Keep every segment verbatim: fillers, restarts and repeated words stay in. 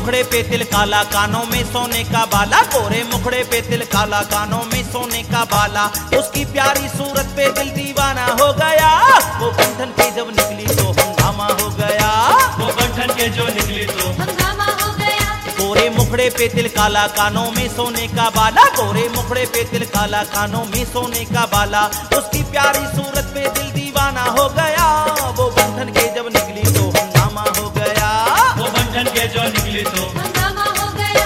मुखड़े पे तिल काला, कानों में सोने का बाला, गोरे मुखड़े पे तिल काला, कानों में सोने का बाला। उसकी प्यारी सूरत पे दिल दीवाना हो गया, वो बंधन के जब निकली तो हंगामा हो गया, वो बंधन के जो निकली तो हंगामा हो गया। गोरे मुखड़े पे तिल काला, कानों में सोने का बाला, गोरे मुखड़े पे तिल काला, कानों में सोने का बाला। उसकी प्यारी सूरत पे दिल दीवाना हो गया, वो बंधन के जब निकली तो हंगामा हो गया, वो बंधन के जो निकली तो हंगामा हो गया।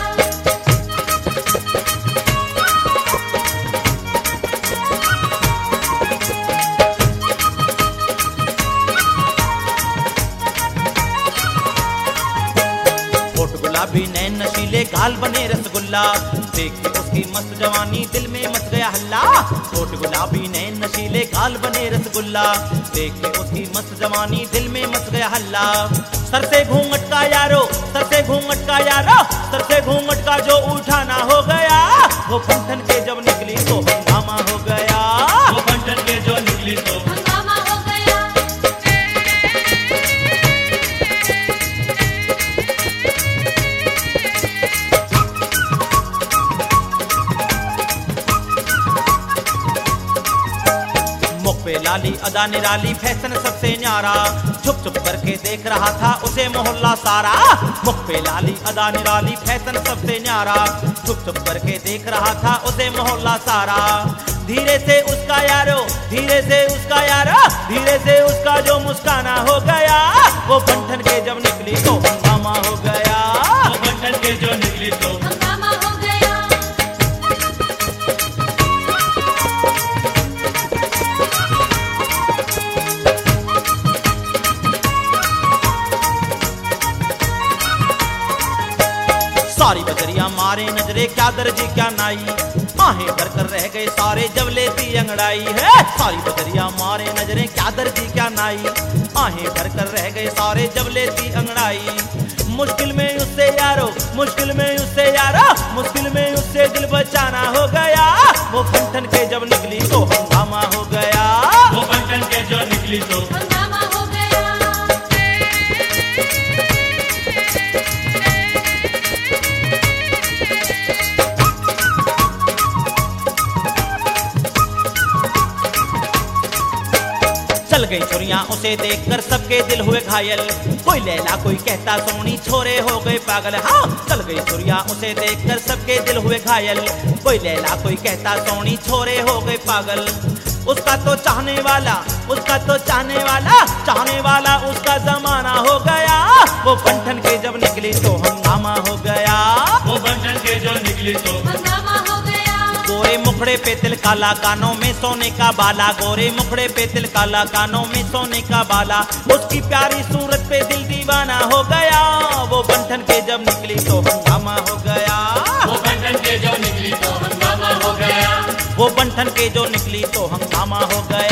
होठ गुलाबी नैन नशीले गाल बने रसगुल्ला, देख के उसकी मस्त जवानी दिल में मच गया हल्ला। होठ गुलाबी नैन नशीले गाल बने रसगुल्ला, देख के उसकी मस्त जवानी दिल में मच गया हल्ला। सर से घूंघट का यारो, सर से घूंघट का यारो, सर से घूंघट का जो उठाना हो गया, वो बंधन के जब निकली तो हंगामा हो गया, वो बंधन के जो निकली तो हंगामा हो गया। मुख पे लाली अदा निराली फैशन सबसे न्यारा, छुप छुप करके देख रहा था उसे मोहल्ला सारा। मुख पे लाली अदा निराली फैशन सबसे न्यारा, छुप छुप करके देख रहा था उसे मोहल्ला सारा। धीरे से उसका यारो, धीरे से उसका यारो, धीरे से उसका जो मुस्काना हो गया, वो बंधन के जब निकली तो हंगामा हो गया, वो बंधन के जो निकली तो हंगामा हो गया। सारी बजरिया मारे नजरे क्या दर्जी क्या नाई, आहें भर कर रह गए सारे जब लेती अंगड़ाई है। सारी बजरिया मारे नजरे क्या दर्जी क्या नाई, आहें भर कर रह गए सारे जब लेती अंगड़ाई। मुश्किल में उससे यारो, मुश्किल में उससे यारो, मुश्किल में उससे दिल बचाना हो गया, वो बंधन के जब निकली तो हंगामा हो गया, वो बंधन के जो निकली तो हंगामा हो गया। चल गई छुरियां उसे देखकर सबके दिल हुए घायल, कोई लैला कोई कहता सोनी छोरे हो गए पागल। हाँ चल गई छुरियां उसे देखकर सबके दिल हुए घायल, कोई लैला कोई कहता सोनी छोरे हो गए पागल। उसका तो चाहने वाला, उसका तो चाहने वाला, चाहने वाला उसका जमाना हो गया, वो बंधन के जब निकली तो हंगामा हो गया, वो बंधन के जो निकली तो हंगामा हो गया। गोरे मुखड़े पे तिल काला, कानों में सोने का बाला, गोरे मुखड़े पे तिल काला, कानों में सोने का बाला। उसकी प्यारी सूरत पे दिल दीवाना हो गया, वो बंधन के जब निकली तो हंगामा हो गया, वो बंधन के जो निकली तो हंगामा हो गया, वो बंधन के जो निकली तो हंगामा हो गया।